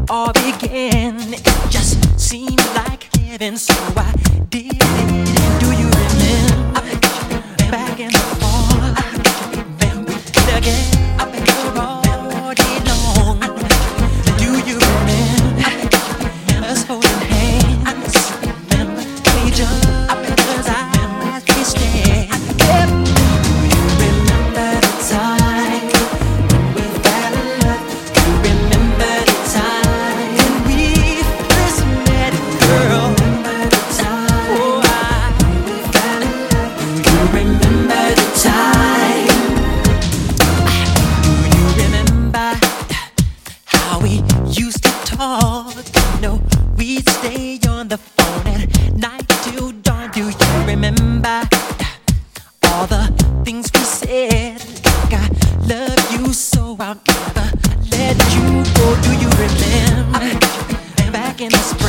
all began. It just seemed like heaven, so I did it. Do you remember back in the fall? Together all day long. Do you remember us holding hands? Each other's eyes we stare. Do you remember the time when we fell in love? Do you remember the time when we first met, girl? Oh, we fell in love. Do you remember the time? Do you remember how we used to talk? You know, we'd stay on the phone at night till dawn. Do you remember all the things we said? Like I love you so I'll never let you go. Do you remember back in the spring?